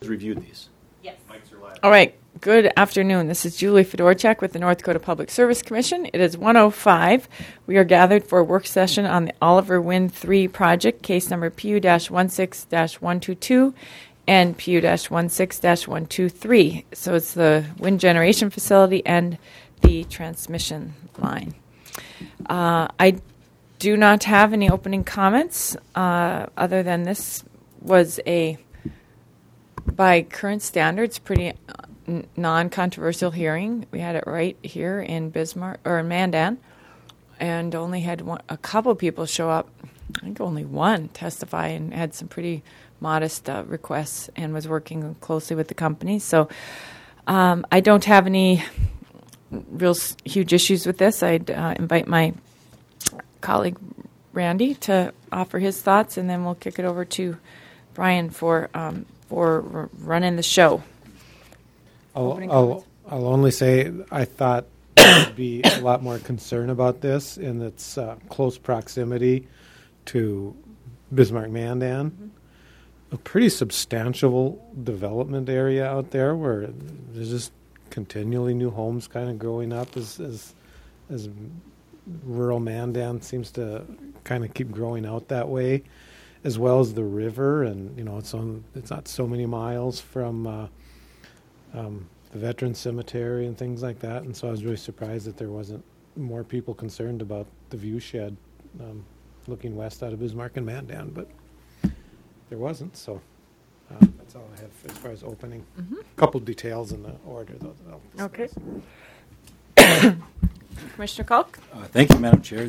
reviewed these. Yes. All right. Good afternoon. This is Julie Fedorchak with the North Dakota Public Service Commission. It is 1:05. We are gathered for a work session on the Oliver Wind 3 project, case number PU-16-122 and PU-16-123. So it's the wind generation facility and the transmission line. I do not have any opening comments other than this was by current standards, pretty non-controversial hearing. We had it right here in Bismarck or in Mandan, and only had a couple people show up. I think only one testify, and had some pretty modest requests, and was working closely with the company. So I don't have any real huge issues with this. I'd invite my colleague Randy to offer his thoughts, and then we'll kick it over to Brian for running the show. I'll only say I thought there would be a lot more concern about this in its close proximity to Bismarck-Mandan. Mm-hmm. A pretty substantial development area out there where there's just continually new homes kind of growing up as rural Mandan seems to kind of keep growing out that way, as well as the river, and it's not so many miles from the Veteran Cemetery and things like that. And so I was really surprised that there wasn't more people concerned about the view shed looking west out of Bismarck and Mandan, but there wasn't. So that's all I have as far as opening. Mm-hmm. A couple details in the order, though. Okay. Commissioner Kalk? Thank you, Madam Chair.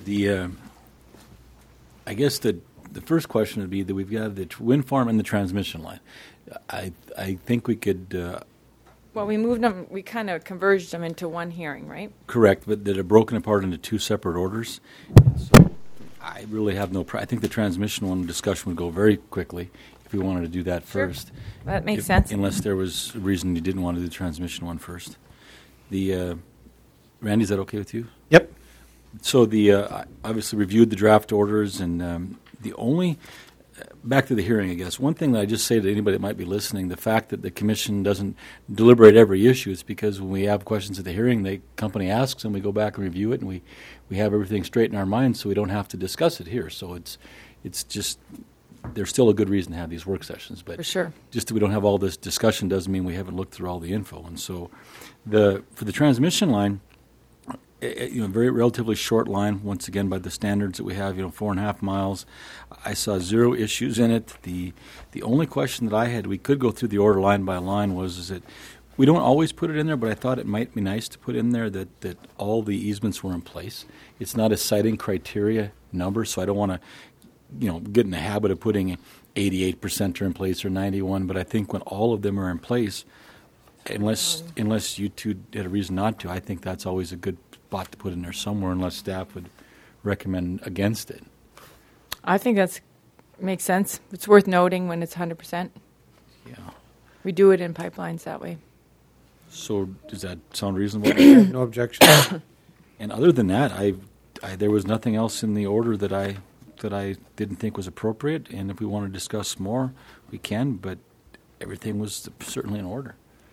I guess the first question would be that we've got the wind farm and the transmission line. I think we could... well, we moved them, we kind of converged them into one hearing, right? Correct, but that are broken apart into two separate orders. And so I really have I think the transmission one discussion would go very quickly if we wanted to do that first. Sure. That makes sense. Unless there was a reason you didn't want to do the transmission one first. Randy, is that okay with you? Yep. So I obviously reviewed the draft orders, and the only back to the hearing, I guess. One thing that I just say to anybody that might be listening, the fact that the commission doesn't deliberate every issue is because when we have questions at the hearing, the company asks and we go back and review it, and we have everything straight in our minds, so we don't have to discuss it here. So it's just there's still a good reason to have these work sessions. But for sure, just that we don't have all this discussion doesn't mean we haven't looked through all the info. And so for the transmission line, very relatively short line, once again, by the standards that we have, 4.5 miles. I saw zero issues in it. The only question that I had, we could go through the order line by line, is that we don't always put it in there, but I thought it might be nice to put in there that all the easements were in place. It's not a siting criteria number, so I don't want to, get in the habit of putting 88% are in place or 91%, but I think when all of them are in place, unless you two had a reason not to, I think that's always a good spot to put in there somewhere, unless staff would recommend against it. I think that makes sense. It's worth noting when it's 100%. Yeah. We do it in pipelines that way. So does that sound reasonable? No objection. And other than that, there was nothing else in the order that I didn't think was appropriate. And if we want to discuss more, we can. But everything was certainly in order.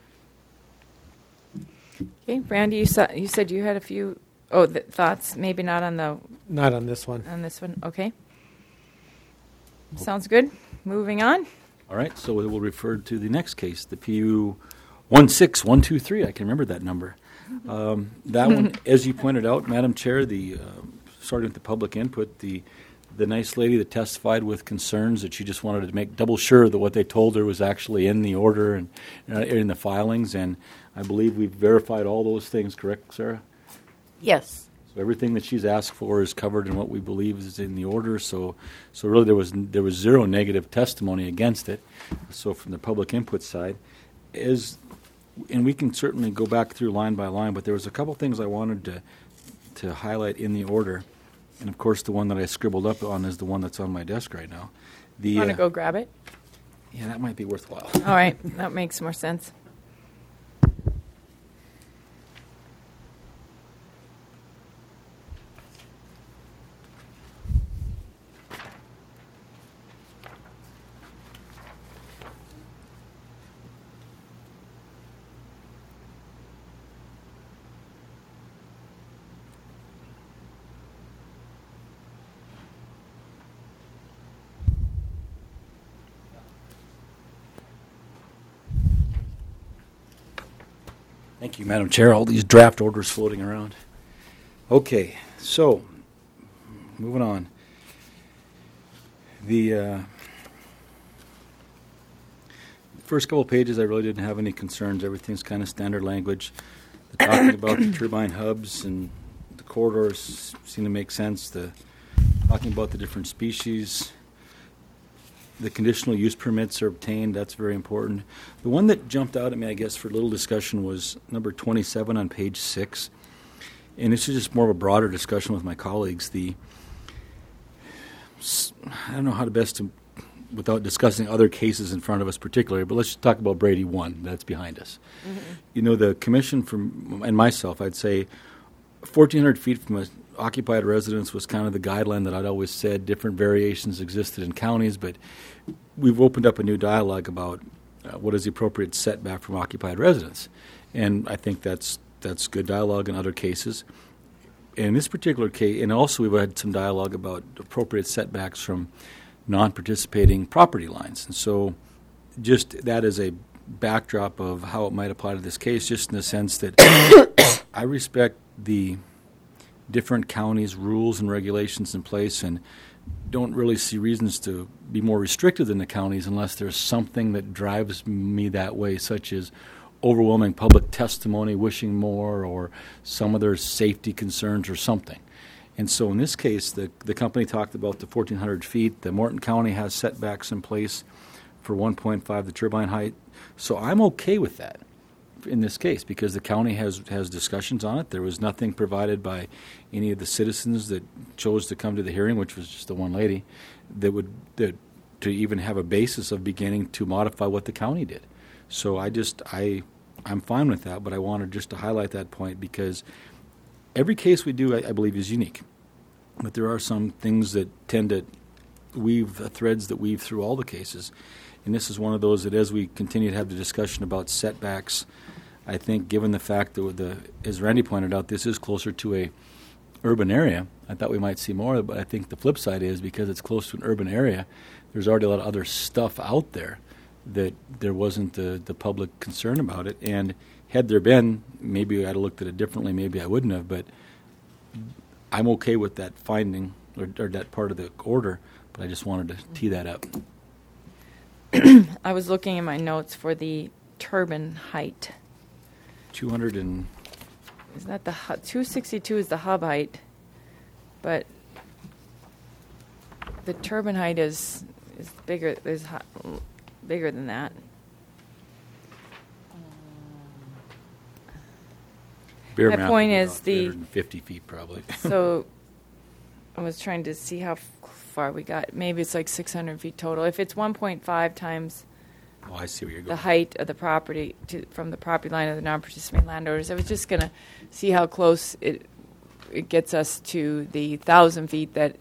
Okay, Randy, you said you had a few thoughts. Maybe not on this one. On this one, okay. Sounds good. Moving on. All right, so we will refer to the next case, the PU 16123. I can remember that number. That one, as you pointed out, Madam Chair, starting with the public input, the nice lady that testified with concerns that she just wanted to make double sure that what they told her was actually in the order and in the filings, and I believe we've verified all those things, correct, Sarah? Yes. So everything that she's asked for is covered in what we believe is in the order. So really there was zero negative testimony against it. So from the public input side, and we can certainly go back through line by line, but there was a couple things I wanted to highlight in the order. And of course, the one that I scribbled up on is the one that's on my desk right now. You want to go grab it? Yeah, that might be worthwhile. All right, that makes more sense. Thank you, Madam Chair. All these draft orders floating around. Okay, so moving on. The first couple pages, I really didn't have any concerns. Everything's kind of standard language. The talking about the turbine hubs and the corridors seem to make sense. The talking about the different species. The conditional use permits are obtained. That's very important. The one that jumped out at me, I guess, for a little discussion was number 27 on page 6. And this is just more of a broader discussion with my colleagues. I don't know how to best to, without discussing other cases in front of us particularly, but let's just talk about Brady 1 that's behind us. Mm-hmm. You know, the commission and myself, I'd say 1,400 feet from an occupied residence was kind of the guideline that I'd always said. Different variations existed in counties, but we've opened up a new dialogue about what is the appropriate setback from occupied residence. And I think that's good dialogue in other cases. In this particular case, and also we've had some dialogue about appropriate setbacks from non-participating property lines. And so just that is a backdrop of how it might apply to this case, just in the sense that I respect the different counties' rules and regulations in place and don't really see reasons to be more restrictive than the counties unless there's something that drives me that way, such as overwhelming public testimony, wishing more, or some other safety concerns or something. And so in this case, the company talked about the 1,400 feet. The Morton County has setbacks in place for 1.5, the turbine height. So I'm okay with that in this case because the county has discussions on it. There was nothing provided by any of the citizens that chose to come to the hearing, which was just the one lady, that to even have a basis of beginning to modify what the county did. So I'm fine with that, but I wanted just to highlight that point because every case we do, I believe, is unique. But there are some things that tend to weave threads that weave through all the cases. And this is one of those that as we continue to have the discussion about setbacks, I think given the fact that, as Randy pointed out, this is closer to a urban area, I thought we might see more. But I think the flip side is because it's close to an urban area, there's already a lot of other stuff out there that there wasn't the public concern about it. And had there been, maybe I'd have looked at it differently, maybe I wouldn't have, but I'm okay with that finding or that part of the order, but I just wanted to tee that up. I was looking in my notes for the turbine height. 200 and... Isn't that the 262 is the hub height, but the turbine height is bigger. Bigger than that. My point is 350 feet probably. So I was trying to see how far we got. Maybe it's like 600 feet total. If it's 1.5 times I see where you're going. The height of the property from the property line of the non-participating landowners, I was just going to see how close it gets us to the 1,000 feet that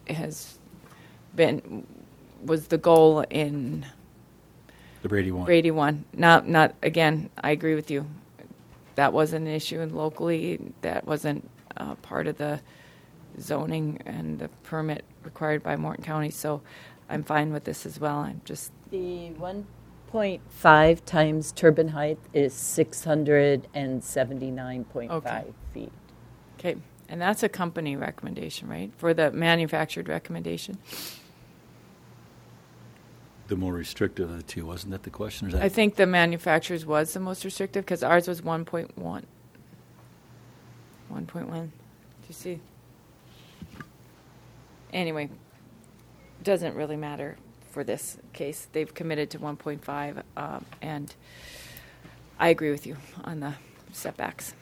was the goal in the Brady 1. Brady 1. Not again, I agree with you. That wasn't an issue, and locally that wasn't part of the zoning and the permit required by Morton County. So I'm fine with this as well. I'm just the 1.5 times turbine height is 679.5 feet. Okay, and that's a company recommendation, right? For the manufactured recommendation. The more restrictive of the two, wasn't that the question? Or is that I think the manufacturer's was the most restrictive because ours was 1.1. 1.1. Do you see? Anyway, doesn't really matter for this case. They've committed to 1.5, and I agree with you on the setbacks.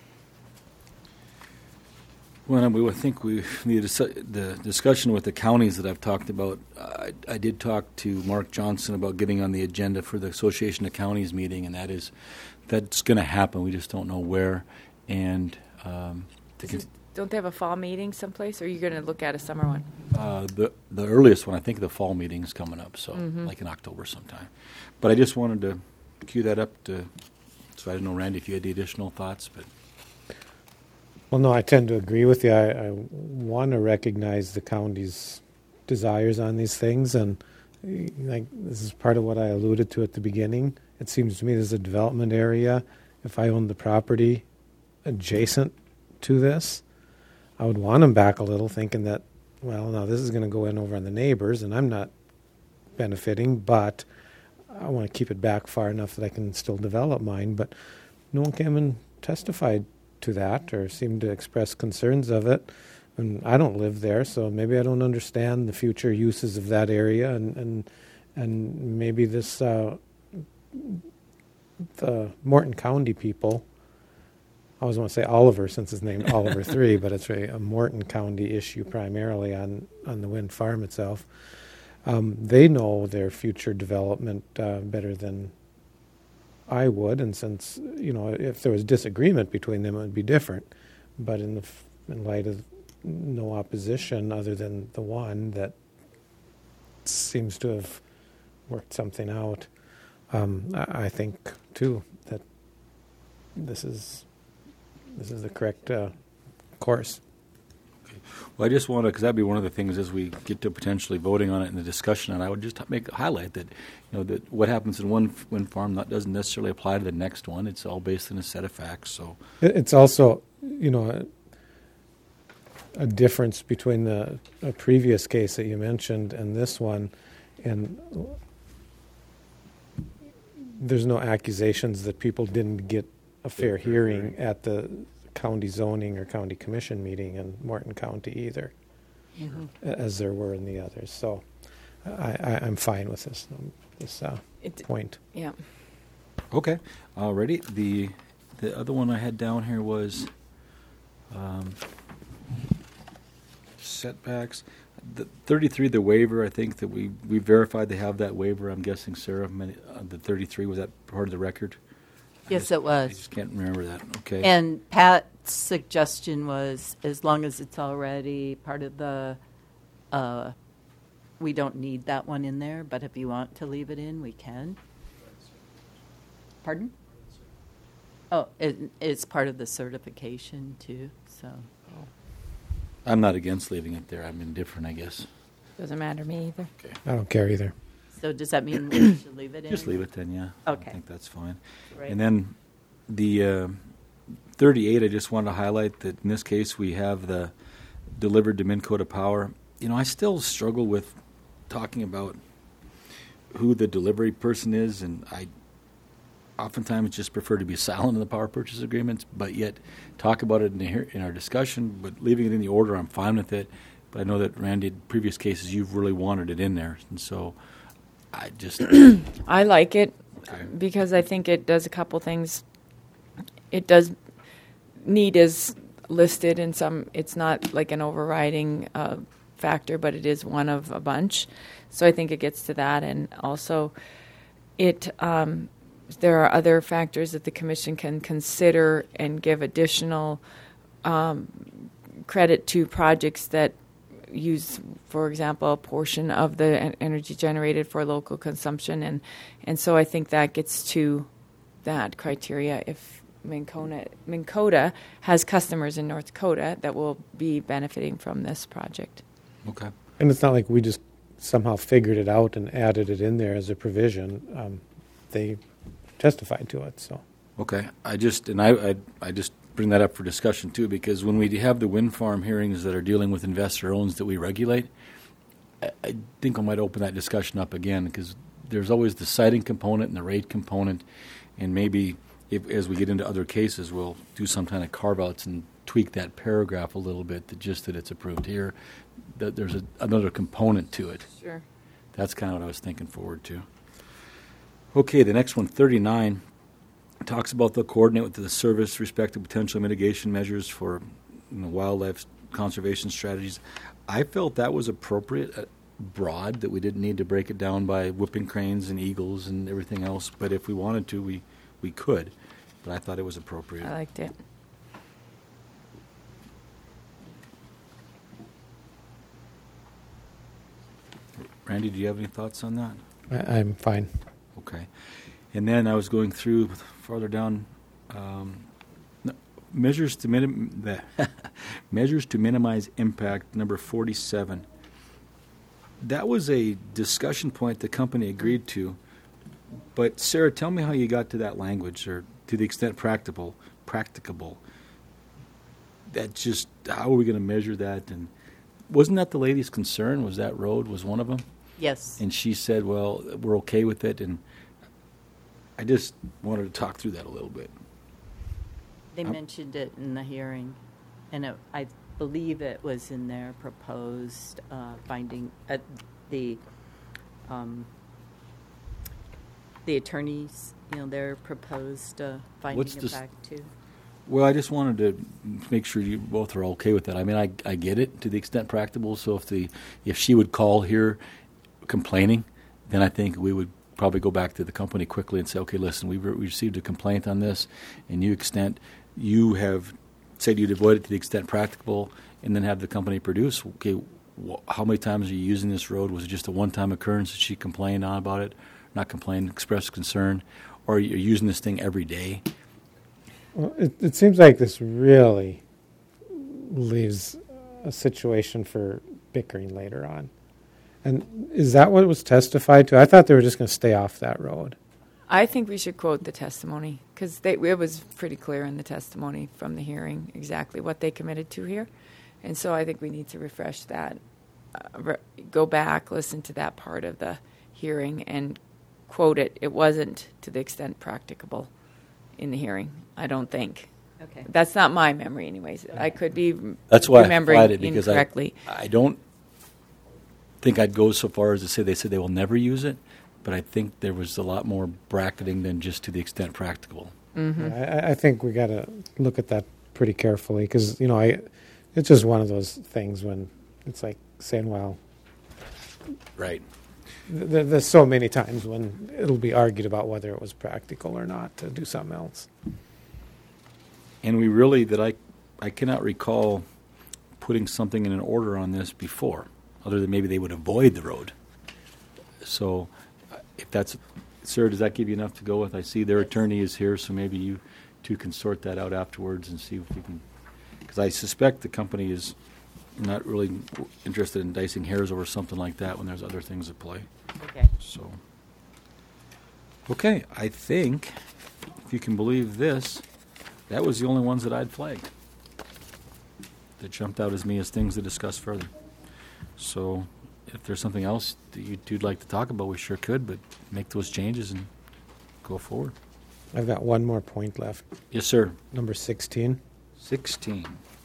Well, I think we need the discussion with the counties that I've talked about. I did talk to Mark Johnson about getting on the agenda for the Association of Counties meeting, and that's going to happen. We just don't know where. And don't they have a fall meeting someplace, or are you going to look at a summer one? The earliest one, I think the fall meeting is coming up, so like in October sometime. But I just wanted to cue that up so I didn't know, Randy, if you had the additional thoughts, but. Well, no, I tend to agree with you. I want to recognize the county's desires on these things, and like this is part of what I alluded to at the beginning. It seems to me there's a development area. If I owned the property, adjacent to this, I would want them back a little, thinking that, well, now this is going to go in over on the neighbors, and I'm not benefiting, but I want to keep it back far enough that I can still develop mine. But no one came and testified to that or seemed to express concerns of it. And I don't live there, so maybe I don't understand the future uses of that area, and maybe this the Morton County people. I always want to say Oliver since it's named Oliver 3, but it's really a Morton County issue primarily on the wind farm itself. They know their future development better than I would, and since if there was disagreement between them, it would be different. But in light of no opposition other than the one that seems to have worked something out, I think too that this is the correct course. Well, I just want to, because that'd be one of the things as we get to potentially voting on it in the discussion, and I would just highlight that, that what happens in one wind farm doesn't necessarily apply to the next one. It's all based on a set of facts. So it's also, a difference between a previous case that you mentioned and this one, and there's no accusations that people didn't get a fair hearing at the county zoning or county commission meeting in Morton County either, as there were in the others. So I'm fine with this point. Yeah. Okay. Alrighty. The other one I had down here was setbacks. The 33, the waiver, I think that we verified they have that waiver. I'm guessing, Sarah, the 33, was that part of the record? Yes, it was. I just can't remember that. Okay. And Pat's suggestion was, as long as it's already part of the, we don't need that one in there, but if you want to leave it in, we can. Pardon? Oh, it's part of the certification, too, so. I'm not against leaving it there. I'm indifferent, I guess. Doesn't matter to me either. Okay. I don't care either. So does that mean we should leave it in? Just leave it then, yeah. Okay. I think that's fine. Right. And then the 38, I just wanted to highlight that in this case we have the delivered to Minn Kota Power. I still struggle with talking about who the delivery person is, and I oftentimes just prefer to be silent in the power purchase agreements, but yet talk about it in our discussion. But leaving it in the order, I'm fine with it. But I know that, Randy, in previous cases, you've really wanted it in there. And so I just... I like it because I think it does a couple things. It does... Need is listed in some... It's not like an overriding factor, but it is one of a bunch. So I think it gets to that. And also it... there are other factors that the Commission can consider and give additional credit to projects that use, for example, a portion of the energy generated for local consumption. And so I think that gets to that criteria. If Minn Kota has customers in North Dakota that will be benefiting from this project. Okay. And it's not like we just somehow figured it out and added it in there as a provision. They testified to it. So okay, I just bring that up for discussion too, because when we have the wind farm hearings that are dealing with investor owns that we regulate, I think I might open that discussion up again, because there's always the siting component and the rate component, and maybe as we get into other cases, we'll do some kind of carve-outs and tweak that paragraph a little bit, that it's approved here, that there's another component to it. Sure. That's kind of what I was thinking forward to. Okay, the next one, 39, talks about the coordinate with the service respect to potential mitigation measures for wildlife conservation strategies. I felt that was appropriate, broad, that we didn't need to break it down by whooping cranes and eagles and everything else. But if we wanted to, we could. But I thought it was appropriate. I liked it. Randy, do you have any thoughts on that? I'm fine. Okay. And then I was going through farther down, measures to minimize impact, number 47. That was a discussion point the company agreed to. But Sarah, tell me how you got to that language, or to the extent practicable. that just, how are we going to measure that? And wasn't that the lady's concern? Was that road was one of them? Yes. And she said, well, we're okay with it. And I just wanted to talk through that a little bit. They mentioned it in the hearing, and I believe it was in their proposed finding at the attorneys, their proposed finding of fact too. Well, I just wanted to make sure you both are okay with that. I mean, I get it to the extent practicable. So if she would call here complaining, then I think we would probably go back to the company quickly and say, okay, listen, we received a complaint on this, and you have said you'd avoid it to the extent practicable, and then have the company produce, okay, how many times are you using this road? Was it just a one-time occurrence that she complained on about it? Not complained, expressed concern? Or you're using this thing every day? Well, it seems like this really leaves a situation for bickering later on. And is that what was testified to? I thought they were just going to stay off that road. I think we should quote the testimony, because it was pretty clear in the testimony from the hearing exactly what they committed to here. And so I think we need to refresh that, go back, listen to that part of the hearing, and quote it. It wasn't to the extent practicable in the hearing, I don't think. Okay. That's not my memory anyways. I could be That's why remembering I applied it, because incorrectly. I don't think I'd go so far as to say they said they will never use it, but I think there was a lot more bracketing than just to the extent practicable. Mm-hmm. I think we got to look at that pretty carefully, because it's just one of those things when it's like saying, well, Right. there's so many times when it'll be argued about whether it was practical or not to do something else. And we really, I cannot recall putting something in an order on this before, other than maybe they would avoid the road. So if that's, sir, does that give you enough to go with? I see their attorney is here, so maybe you two can sort that out afterwards and see if we can, because I suspect the company is not really interested in dicing hairs over something like that when there's other things at play. Okay. So, okay, I think, if you can believe this, that was the only ones that I'd flagged that jumped out as me as things to discuss further. So, if there's something else that you'd like to talk about, we sure could, but make those changes and go forward. I've got one more point left. Yes, sir. Number 16. 16.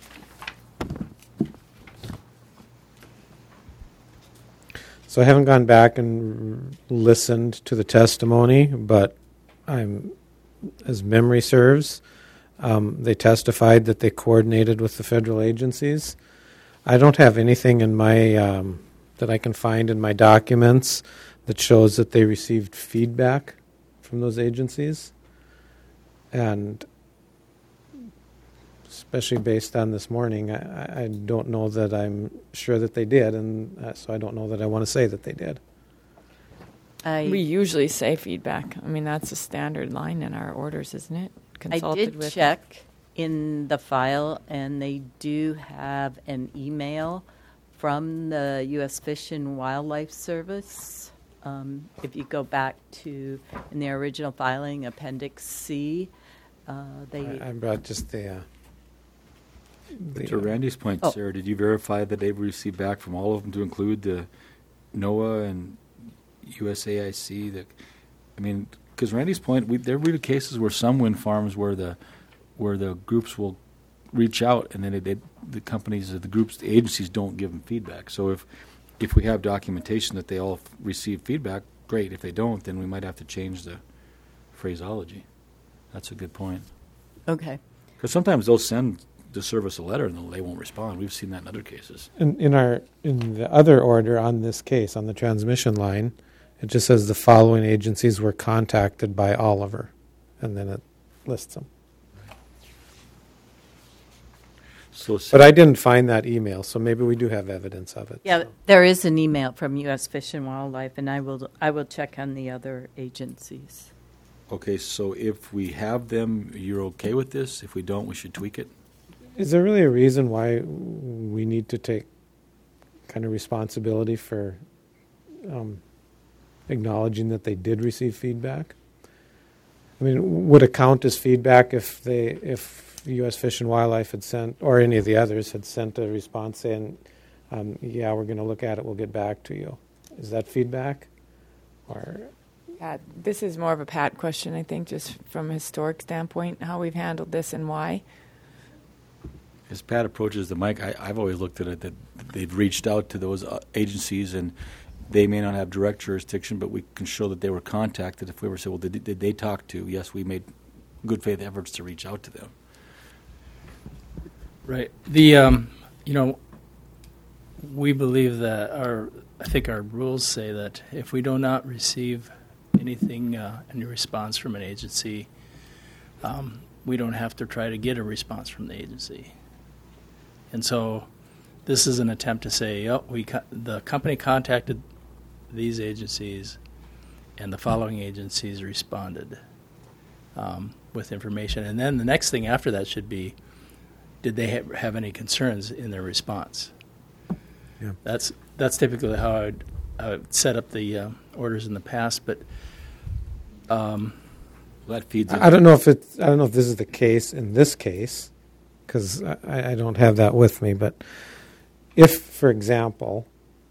So I haven't gone back and listened to the testimony, but as memory serves, they testified that they coordinated with the federal agencies. I don't have anything in my that I can find in my documents that shows that they received feedback from those agencies, and especially based on this morning, I don't know that I'm sure that they did, and so I don't know that I want to say that they did. We usually say feedback. I mean, that's a standard line in our orders, isn't it? I did check in the file, and they do have an email from the U.S. Fish and Wildlife Service. If you go back to, in the original filing, Appendix C, I brought just the To Randy's point, Sarah, did you verify that they've received back from all of them to include the NOAA and USAIC? Because Randy's point, there are cases where some wind farms where the groups will reach out and then the companies, the groups, the agencies don't give them feedback. So if we have documentation that they all receive feedback, great. If they don't, then we might have to change the phraseology. That's a good point. Okay. Because sometimes they'll send the service a letter and they won't respond. We've seen that in other cases. in the other order on this case, on the transmission line, it just says the following agencies were contacted by Oliver, and then it lists them. But I didn't find that email, so maybe we do have evidence of it. Yeah, so. there is an email from U.S. Fish and Wildlife, and I will check on the other agencies. Okay, so if we have them, you're okay with this? If we don't, we should tweak it? Is there really a reason why we need to take kind of responsibility for acknowledging that they did receive feedback? I mean, would it count as feedback if U.S. Fish and Wildlife had sent, or any of the others had sent a response saying, yeah, we're going to look at it, we'll get back to you. Is that feedback? Or Pat, this is more of a Pat question, I think, just from a historic standpoint, how we've handled this and why. As Pat approaches the mic, I've always looked at it that they've reached out to those agencies, and they may not have direct jurisdiction, but we can show that they were contacted. If we ever say, well, did they talk to? Yes, we made good faith efforts to reach out to them. Right. The we believe that I think our rules say that if we do not receive anything, any response from an agency, we don't have to try to get a response from the agency. And so this is an attempt to say, the company contacted these agencies, and the following agencies responded with information. And then the next thing after that should be, did they have any concerns in their response? Yeah. That's typically how I would set up the orders in the past, but That feeds I don't know if this is the case in this case, because I don't have that with me. But if, for example,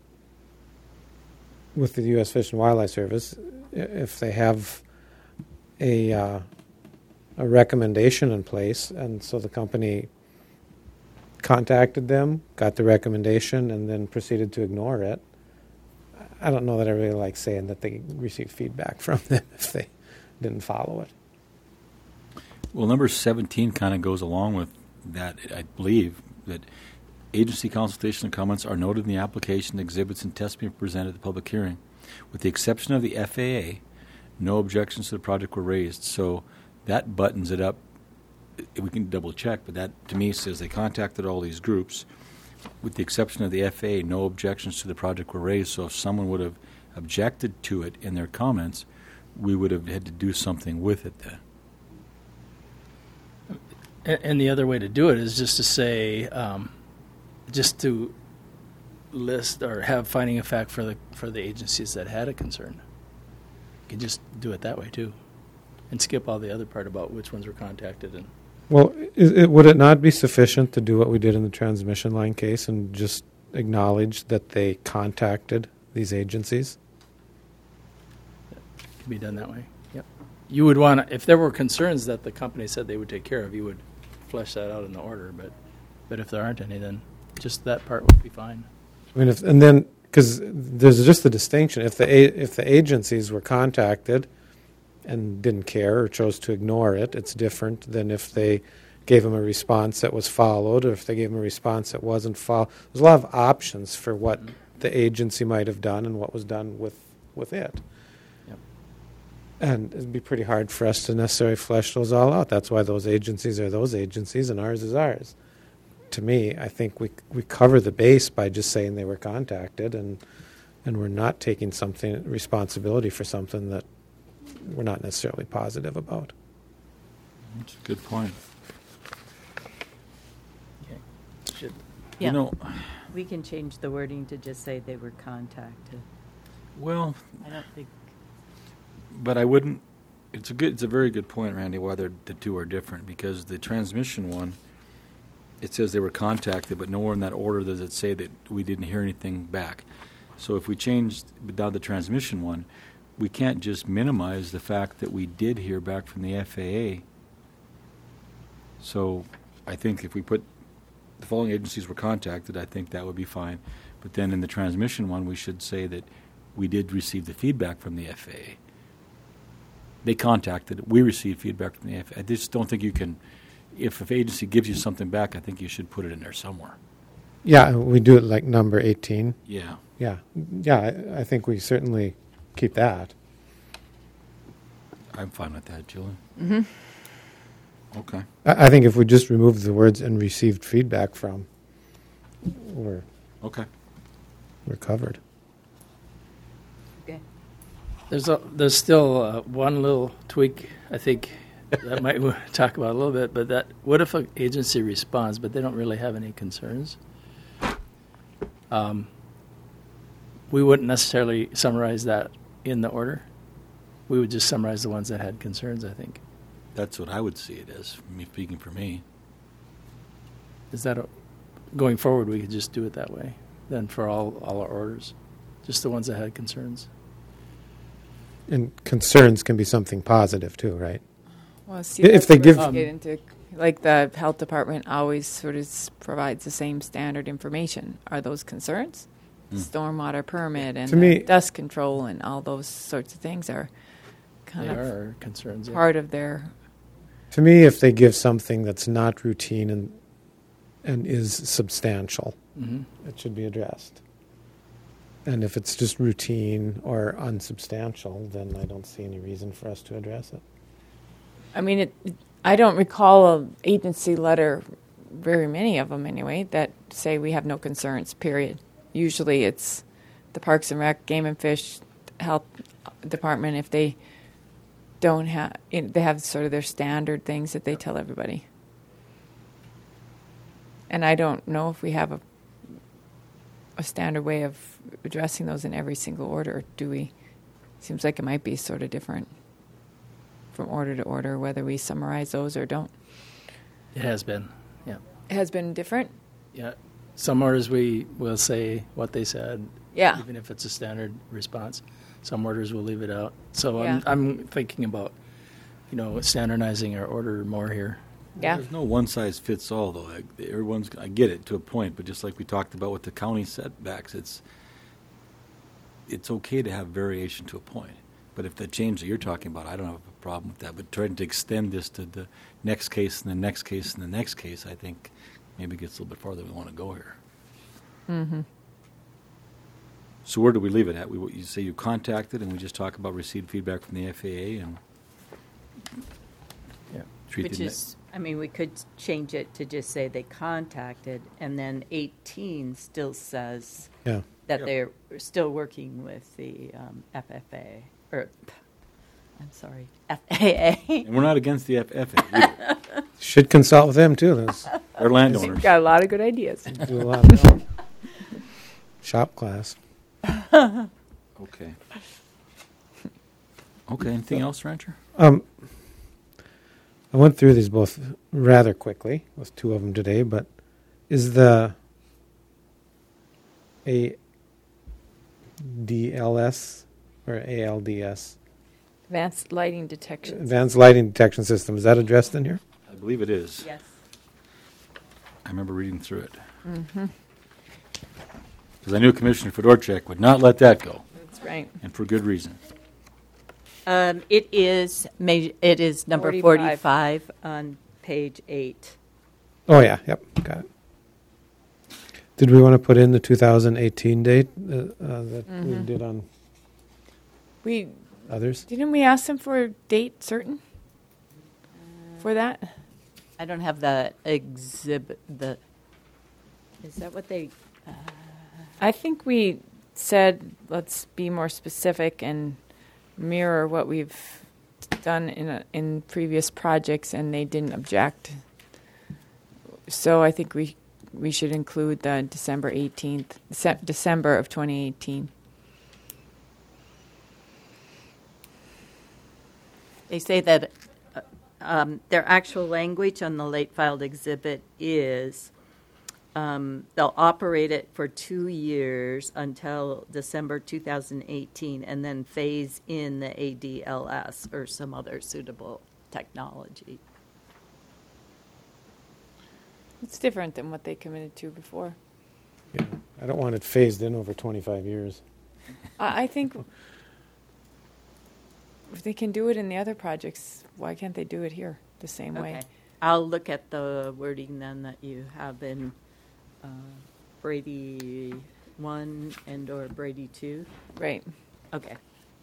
with the U.S. Fish and Wildlife Service, if they have a recommendation in place, and so the company contacted them, got the recommendation, and then proceeded to ignore it, I don't know that I really like saying that they received feedback from them if they didn't follow it. Well, number 17 kind of goes along with that. I believe that agency consultation and comments are noted in the application, exhibits, and testimony presented at the public hearing. With the exception of the FAA, no objections to the project were raised. So that buttons it up. We can double check, but that to me says they contacted all these groups. With the exception of the FAA, no objections to the project were raised. So if someone would have objected to it in their comments, we would have had to do something with it then. And the other way to do it is just to say, just to list or have finding of fact for the agencies that had a concern. You can just do it that way too, and skip all the other part about which ones were contacted. And Well, would it not be sufficient to do what we did in the transmission line case and just acknowledge that they contacted these agencies? it can be done that way. Yep. You would want to, if there were concerns that the company said they would take care of, you would flesh that out in the order. But if there aren't any, then just that part would be fine. I mean, because there's just the distinction. If the agencies were contacted and didn't care or chose to ignore it, it's different than if they gave them a response that was followed, or if they gave them a response that wasn't followed. There's a lot of options for what the agency might have done and what was done with it. Yep. And it'd be pretty hard for us to necessarily flesh those all out. That's why those agencies are those agencies and ours is ours. To me, I think we cover the base by just saying they were contacted, and we're not taking responsibility for something that we're not necessarily positive about. That's a good point. Okay. Should, Yeah. You know, We can change the wording to just say they were contacted. well, I don't think, but I wouldn't. It's a very good point, Randy. Why the two are different, because the transmission one, it says they were contacted, but nowhere in that order does it say that we didn't hear anything back. So if we changed down the transmission one, we can't just minimize the fact that we did hear back from the FAA. So I think if we put the following agencies were contacted, I think that would be fine. But then in the transmission one, we should say that we did receive the feedback from the FAA. They contacted, we received feedback from the FAA. I just don't think you can, if an agency gives you something back, I think you should put it in there somewhere. Yeah, we do it like number 18. Yeah. Yeah, I think we certainly keep that. I'm fine with that, Julie. Mm-hmm. Okay. I think if we just remove the words "and received feedback from," we're covered. okay. there's still one little tweak I think that might talk about a little bit. But that, what if an agency responds but they don't really have any concerns? We wouldn't necessarily summarize that in the order. We would just summarize the ones that had concerns, I think. That's what I would see it as, me speaking for me. is that going forward, we could just do it that way then for all our orders, just the ones that had concerns. And concerns can be something positive too, right? Well, see, If that's they where give- we get into, like the health department always sort of provides the same standard information. Are those concerns? Stormwater permit and To me- dust control and all those sorts of things are kind They of are concerns. Yeah. part of their. To me, if they give something that's not routine and is substantial, Mm-hmm. it should be addressed. And if it's just routine or unsubstantial, then I don't see any reason for us to address it. I mean, I don't recall an agency letter, very many of them anyway, that say we have no concerns, period. Usually it's the Parks and Rec, Game and Fish, Health Department, if they don't have, they have sort of their standard things that they tell everybody. And I don't know if we have a standard way of addressing those in every single order, do we? Seems like it might be sort of different from order to order, whether we summarize those or don't. It has been. Yeah. It has been different? Yeah. Some orders we will say what they said, Yeah. even if it's a standard response. Some orders will leave it out. So Yeah. I'm thinking about, standardizing our order more here. Yeah. There's no one size fits all, though. I get it to a point, but just like we talked about with the county setbacks, it's okay to have variation to a point. But if the change that you're talking about, I don't have a problem with that. But trying to extend this to the next case and the next case and the next case, I think maybe gets a little bit farther than we want to go here. Mm-hmm. So where do we leave it at? You say you contacted, and we just talk about received feedback from the FAA and Yeah. treat Which the is, I mean, we could change it to just say they contacted, and then 18 still says Yeah. that Yep. they're still working with the FFA, or, I'm sorry, FAA. And we're not against the FAA either. Should consult with them too. There's They're landowners. Got a lot of good ideas. do a lot of shop class. Okay. Okay, anything else, Rancher? I went through these both rather quickly with two of them today, but is the ADLS or ALDS, Advanced lighting detection. Advanced Lighting Detection System, is that addressed in here? I believe it is. Yes. I remember reading through it. Mm-hmm. Because I knew Commissioner Fedorchak would not let that go, That's right. and for good reason. It is number 45. 45 on page 8. Oh, yeah, yep, got it. Did we want to put in the 2018 date that we did on others? Didn't we ask them for a date certain for that? I don't have the exhibit, is that what they, I think we said let's be more specific and mirror what we've done in previous projects, and they didn't object. So I think we should include the December 18th, December of 2018. they say that their actual language on the late filed exhibit is they'll operate it for 2 years until December 2018 and then phase in the ADLS or some other suitable technology. It's different than what they committed to before. Yeah, I don't want it phased in over 25 years. I think if they can do it in the other projects, why can't they do it here the same way? Okay. I'll look at the wording then that you have in Brady 1 and or Brady 2. Right. Okay.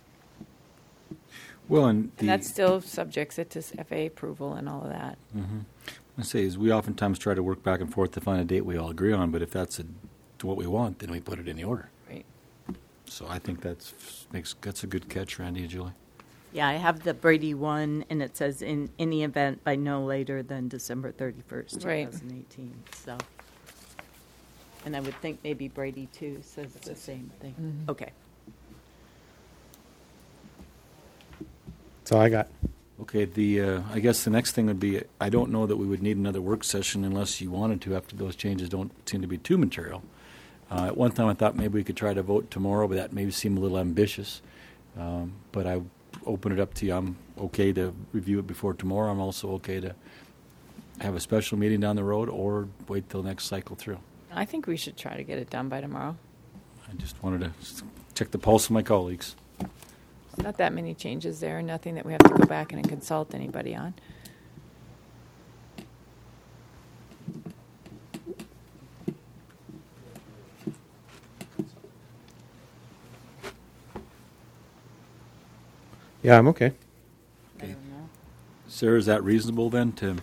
Well, and And that still subjects it to FAA approval and all of that. I say is we oftentimes try to work back and forth to find a date we all agree on, but if that's what we want, then we put it in the order. Right. So I think that's a good catch, Randy and Julie. Yeah, I have the Brady 1, and it says in any event by no later than December 31st, Right. 2018. So, and I would think maybe Brady 2 says the same thing. Okay. So I got. Okay, I guess the next thing would be, I don't know that we would need another work session unless you wanted to after those changes don't seem to be too material. At one time I thought maybe we could try to vote tomorrow, but that maybe seemed a little ambitious. But I open it up to you. I'm okay to review it before tomorrow. I'm also okay to have a special meeting down the road or wait till next cycle through. I think we should try to get it done by tomorrow. I just wanted to check the pulse of my colleagues. Not that many changes there, nothing that we have to go back and consult anybody on. Yeah, I'm okay. Sarah, is that reasonable then to?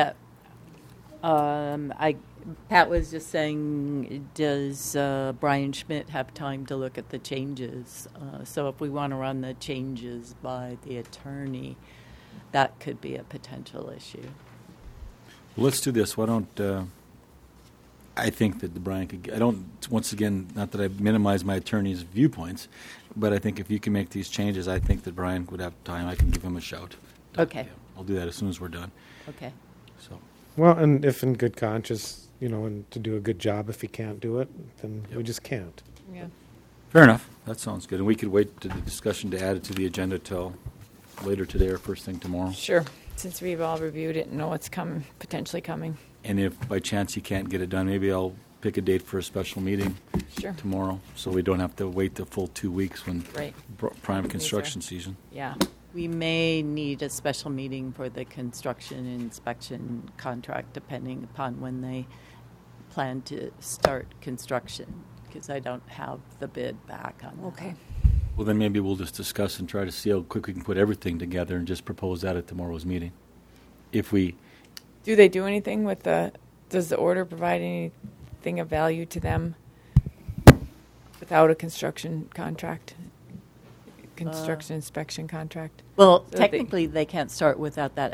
Pat was just saying, does Brian Schmidt have time to look at the changes? So if we want to run the changes by the attorney, that could be a potential issue. Well, let's do this. Why don't I think that Brian could. I don't. Once again, not that I minimize my attorney's viewpoints, but I think if you can make these changes, I think that Brian would have time. I can give him a shout. Okay. I'll do that as soon as we're done. Okay. So. Well, and if in good conscience, and to do a good job, if he can't do it, then we just can't. Yeah. Fair enough. That sounds good. And we could wait to the discussion to add it to the agenda till later today or first thing tomorrow. Sure. Since we've all reviewed it and know what's potentially coming. And if by chance you can't get it done, maybe I'll pick a date for a special meeting tomorrow, so we don't have to wait the full 2 weeks when prime construction season. Yeah. We may need a special meeting for the construction and inspection contract, depending upon when they plan to start construction, because I don't have the bid back on that. Okay. Well, then maybe we'll just discuss and try to see how quick we can put everything together and just propose that at tomorrow's meeting. If we... Do they do anything with does the order provide anything of value to them without a construction contract? Construction inspection contract? Well, so technically they can't start without that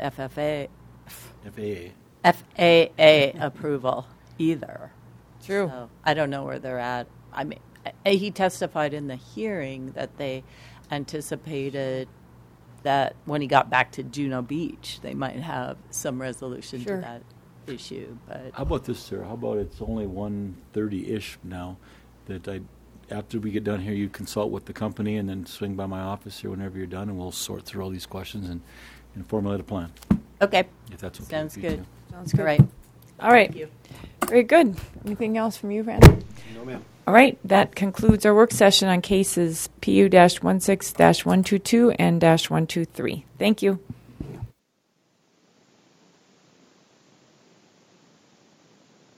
FAA approval either. True. So I don't know where they're at. I mean, he testified in the hearing that they anticipated that when he got back to Juno Beach, they might have some resolution to that issue. But how about this, Sarah? How about it's only 1:30-ish now, that after we get done here, you consult with the company and then swing by my office here whenever you're done, and we'll sort through all these questions and formulate a plan. Okay. If that's okay. Sounds good. Sounds good. All right. All right. Thank you. Very good. Anything else from you, Randy? No, ma'am. All right. That concludes our work session on cases PU-16-122 and -123. Thank you.